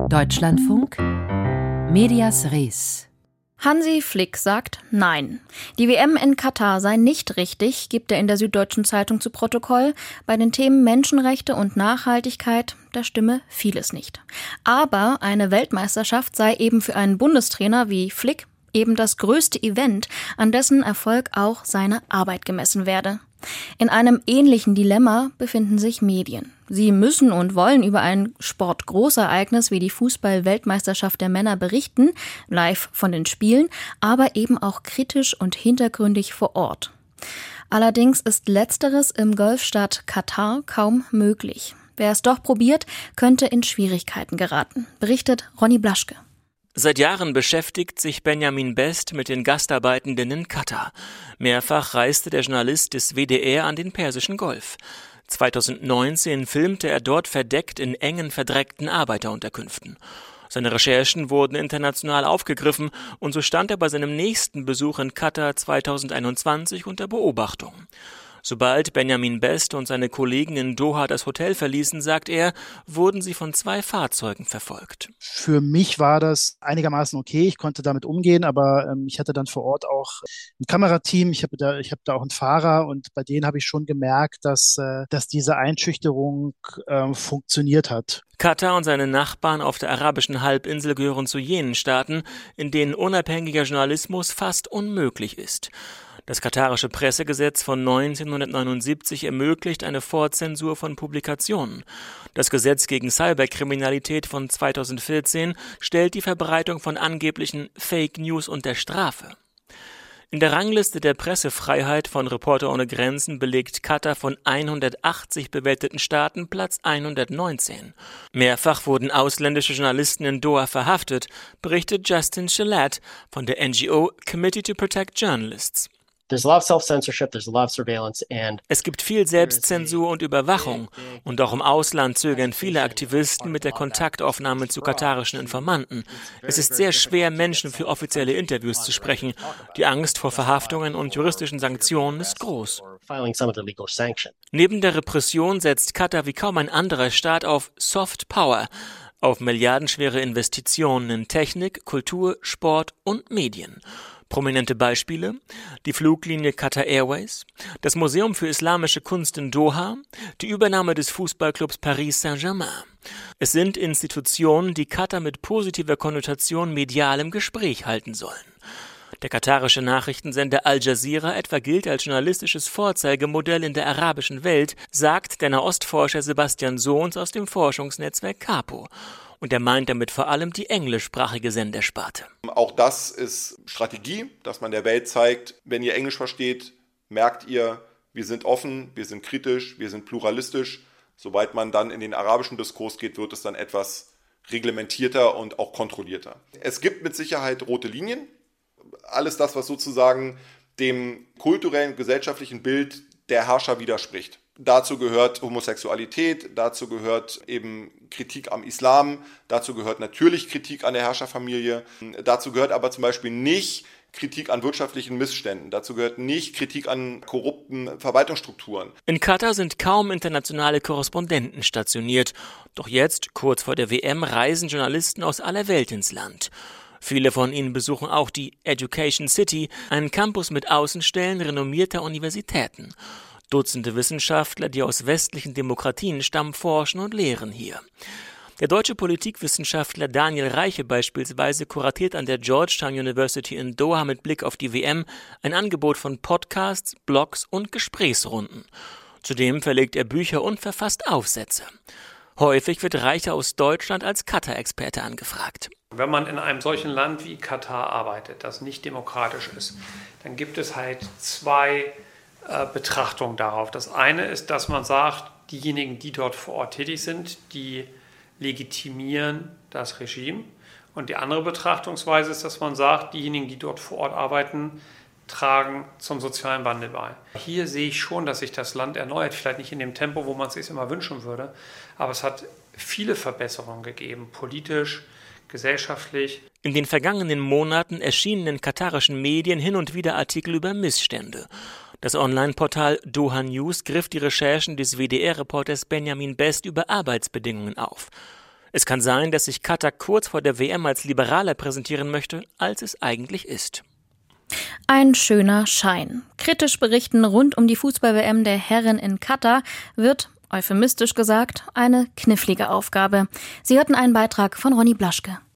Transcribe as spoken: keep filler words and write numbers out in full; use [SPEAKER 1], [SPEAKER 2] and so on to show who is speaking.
[SPEAKER 1] Deutschlandfunk Medias Res.
[SPEAKER 2] Hansi Flick sagt Nein. Die W M in Katar sei nicht richtig, gibt er in der Süddeutschen Zeitung zu Protokoll. Bei den Themen Menschenrechte und Nachhaltigkeit, da stimme vieles nicht. Aber eine Weltmeisterschaft sei eben für einen Bundestrainer wie Flick eben das größte Event, an dessen Erfolg auch seine Arbeit gemessen werde. In einem ähnlichen Dilemma befinden sich Medien. Sie müssen und wollen über ein Sportgroßereignis wie die Fußball-Weltmeisterschaft der Männer berichten, live von den Spielen, aber eben auch kritisch und hintergründig vor Ort. Allerdings ist Letzteres im Golfstaat Katar kaum möglich. Wer es doch probiert, könnte in Schwierigkeiten geraten, berichtet Ronny Blaschke.
[SPEAKER 3] Seit Jahren beschäftigt sich Benjamin Best mit den Gastarbeitenden in Katar. Mehrfach reiste der Journalist des W D R an den Persischen Golf. zweitausendneunzehn filmte er dort verdeckt in engen, verdreckten Arbeiterunterkünften. Seine Recherchen wurden international aufgegriffen und so stand er bei seinem nächsten Besuch in Katar zweitausendeinundzwanzig unter Beobachtung. Sobald Benjamin Best und seine Kollegen in Doha das Hotel verließen, sagt er, wurden sie von zwei Fahrzeugen verfolgt.
[SPEAKER 4] Für mich war das einigermaßen okay, ich konnte damit umgehen, aber ähm, ich hatte dann vor Ort auch ein Kamerateam, ich habe da, ich habe da auch einen Fahrer und bei denen habe ich schon gemerkt, dass, äh, dass diese Einschüchterung äh, funktioniert hat.
[SPEAKER 3] Katar und seine Nachbarn auf der arabischen Halbinsel gehören zu jenen Staaten, in denen unabhängiger Journalismus fast unmöglich ist. Das katarische Pressegesetz von neunzehnhundertneunundsiebzig ermöglicht eine Vorzensur von Publikationen. Das Gesetz gegen Cyberkriminalität von zweitausendvierzehn stellt die Verbreitung von angeblichen Fake News unter Strafe. In der Rangliste der Pressefreiheit von Reporter ohne Grenzen belegt Katar von hundertachtzig bewerteten Staaten Platz hundertneunzehn. Mehrfach wurden ausländische Journalisten in Doha verhaftet, berichtet Justin Shalat von der N G O Committee to Protect Journalists. Es gibt viel Selbstzensur und Überwachung und auch im Ausland zögern viele Aktivisten mit der Kontaktaufnahme zu katarischen Informanten. Es ist sehr schwer, Menschen für offizielle Interviews zu sprechen. Die Angst vor Verhaftungen und juristischen Sanktionen ist groß. Neben der Repression setzt Katar wie kaum ein anderer Staat auf Soft Power, auf milliardenschwere Investitionen in Technik, Kultur, Sport und Medien. Prominente Beispiele: die Fluglinie Qatar Airways, das Museum für Islamische Kunst in Doha, die Übernahme des Fußballclubs Paris Saint-Germain. Es sind Institutionen, die Katar mit positiver Konnotation medial im Gespräch halten sollen. Der katarische Nachrichtensender Al Jazeera etwa gilt als journalistisches Vorzeigemodell in der arabischen Welt, sagt der Nahostforscher Sebastian Sohns aus dem Forschungsnetzwerk Capo. Und er meint damit vor allem die englischsprachige Sendersparte.
[SPEAKER 5] Auch das ist Strategie, dass man der Welt zeigt, wenn ihr Englisch versteht, merkt ihr, wir sind offen, wir sind kritisch, wir sind pluralistisch. Sobald man dann in den arabischen Diskurs geht, wird es dann etwas reglementierter und auch kontrollierter. Es gibt mit Sicherheit rote Linien. Alles das, was sozusagen dem kulturellen, gesellschaftlichen Bild der Herrscher widerspricht. Dazu gehört Homosexualität, dazu gehört eben Kritik am Islam, dazu gehört natürlich Kritik an der Herrscherfamilie, dazu gehört aber zum Beispiel nicht Kritik an wirtschaftlichen Missständen, dazu gehört nicht Kritik an korrupten Verwaltungsstrukturen.
[SPEAKER 3] In Katar sind kaum internationale Korrespondenten stationiert, doch jetzt, kurz vor der W M, reisen Journalisten aus aller Welt ins Land. Viele von ihnen besuchen auch die Education City, einen Campus mit Außenstellen renommierter Universitäten. Dutzende Wissenschaftler, die aus westlichen Demokratien stammen, forschen und lehren hier. Der deutsche Politikwissenschaftler Daniel Reiche beispielsweise kuratiert an der Georgetown University in Doha mit Blick auf die W M ein Angebot von Podcasts, Blogs und Gesprächsrunden. Zudem verlegt er Bücher und verfasst Aufsätze. Häufig wird Reiche aus Deutschland als Katar-Experte angefragt.
[SPEAKER 6] Wenn man in einem solchen Land wie Katar arbeitet, das nicht demokratisch ist, dann gibt es halt zwei äh, Betrachtungen darauf. Das eine ist, dass man sagt, diejenigen, die dort vor Ort tätig sind, die legitimieren das Regime. Und die andere Betrachtungsweise ist, dass man sagt, diejenigen, die dort vor Ort arbeiten, tragen zum sozialen Wandel bei. Hier sehe ich schon, dass sich das Land erneuert, vielleicht nicht in dem Tempo, wo man es sich immer wünschen würde, aber es hat viele Verbesserungen gegeben, politisch, gesellschaftlich.
[SPEAKER 3] In den vergangenen Monaten erschienen in katarischen Medien hin und wieder Artikel über Missstände. Das Online-Portal Doha News griff die Recherchen des W D R-Reporters Benjamin Best über Arbeitsbedingungen auf. Es kann sein, dass sich Katar kurz vor der W M als liberaler präsentieren möchte, als es eigentlich ist.
[SPEAKER 2] Ein schöner Schein. Kritisch berichten rund um die Fußball-W M der Herren in Katar wird, euphemistisch gesagt, eine knifflige Aufgabe. Sie hörten einen Beitrag von Ronny Blaschke.